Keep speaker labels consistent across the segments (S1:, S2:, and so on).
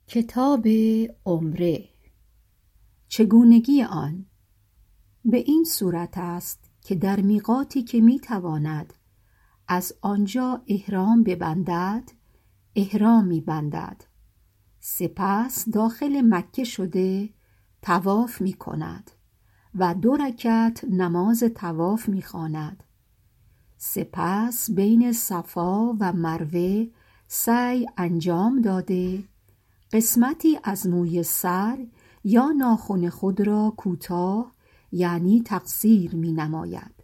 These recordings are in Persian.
S1: کتاب عمره. چگونگی آن به این صورت است که در میقاتی که میتواند از آنجا احرام ببندد احرام میبندد، سپس داخل مکه شده طواف میکند و 2 رکعت نماز طواف میخواند. سپس بین صفا و مروه سعی انجام داده قسمتی از موی سر یا ناخن خود را کوتاه یعنی تقصیر می نماید.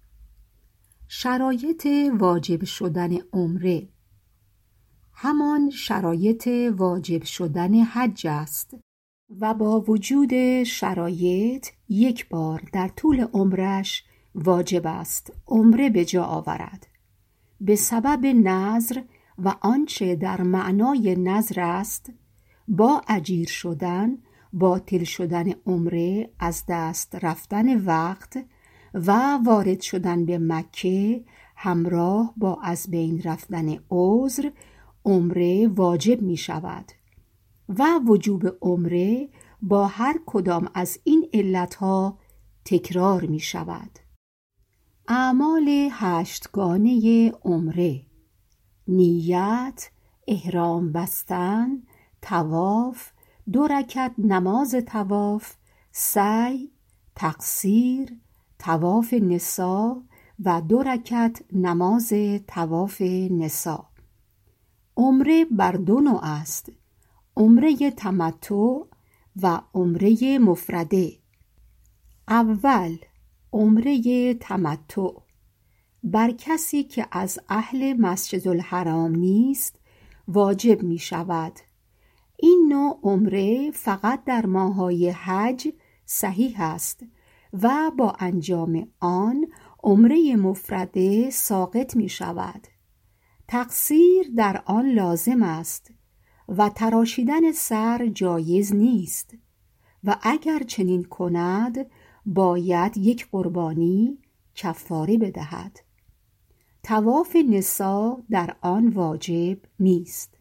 S1: شرایط واجب شدن عمره همان شرایط واجب شدن حج است و با وجود شرایط 1 بار در طول عمرش واجب است عمره به جا آورد. به سبب نذر و آنچه در معنای نذر است، با اجیر شدن، باطل شدن عمره، از دست رفتن وقت و وارد شدن به مکه همراه با از بین رفتن عذر، عمره واجب می شود و وجوب عمره با هر کدام از این علتها تکرار می شود. اعمال 8 گانه عمره: نیت، احرام بستن، طواف، 2 رکعت نماز طواف، سعی، تقصیر، طواف نسا و 2 رکعت نماز طواف نسا. عمره بر 2 نوع است: عمره تمتع و عمره مفرده. اول، عمره تمتع بر کسی که از اهل مسجد الحرام نیست واجب می شود. این نوع عمره فقط در ماه‌های حج صحیح است و با انجام آن عمره مفرده ساقط می شود. تقصیر در آن لازم است و تراشیدن سر جایز نیست و اگر چنین کند باید 1 قربانی کفاره بدهد. طواف نسا در آن واجب نیست.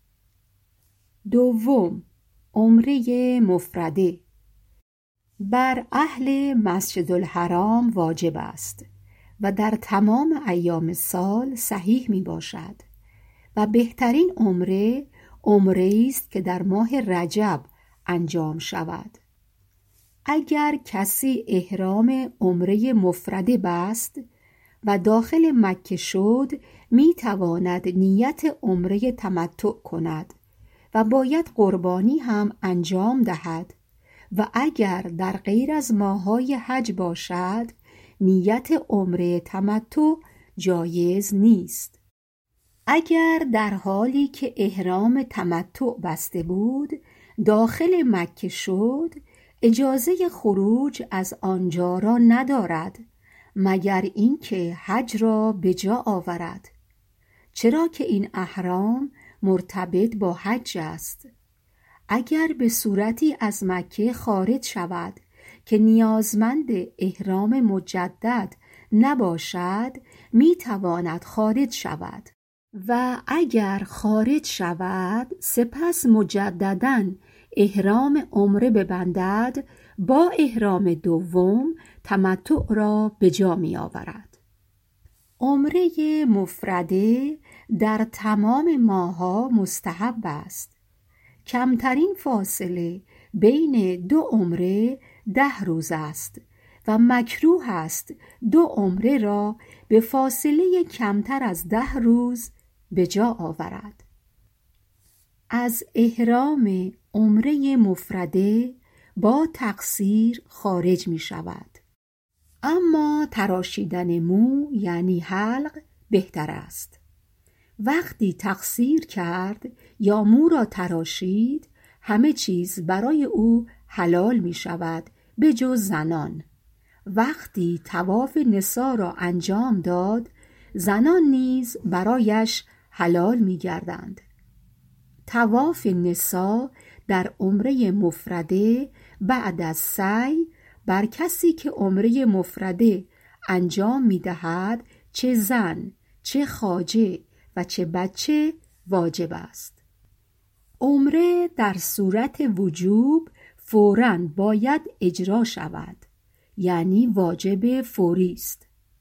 S1: دوم، عمره مفرده بر اهل مسجد الحرام واجب است و در تمام ایام سال صحیح می باشد و بهترین عمره عمره است که در ماه رجب انجام شود. اگر کسی احرام عمره مفرده بست و داخل مکه شد، می تواند نیت عمره تمتع کند و باید قربانی هم انجام دهد و اگر در غیر از ماه‌های حج باشد نیت عمره تمتع جایز نیست. اگر در حالی که احرام تمتع بسته بود داخل مکه شد، اجازه خروج از آنجا را ندارد مگر اینکه حج را به جا آورد، چرا که این احرام مرتبط با حج است. اگر به صورتی از مکه خارج شود که نیازمند احرام مجدد نباشد می تواند خارج شود و اگر خارج شود سپس مجدداً احرام عمره ببندد، با احرام دوم تمتع را به جا می آورد. عمره مفرده در تمام ماه‌ها مستحب است. کمترین فاصله بین 2 عمره 10 روز است و مکروه است 2 عمره را به فاصله کمتر از 10 روز به جا آورد. از احرام عمره مفرده با تقصیر خارج می شود، اما تراشیدن مو یعنی حلق بهتر است. وقتی تقصیر کرد یا مو را تراشید همه چیز برای او حلال می شود به جز زنان. وقتی طواف نسا را انجام داد زنان نیز برایش حلال می گردند. طواف نسا در عمره مفرده بعد از سعی بر کسی که عمره مفرده انجام می دهد، چه زن، چه خواجه و چه بچه واجب است. عمره در صورت وجوب فوراً باید اجرا شود، یعنی واجب فوری است.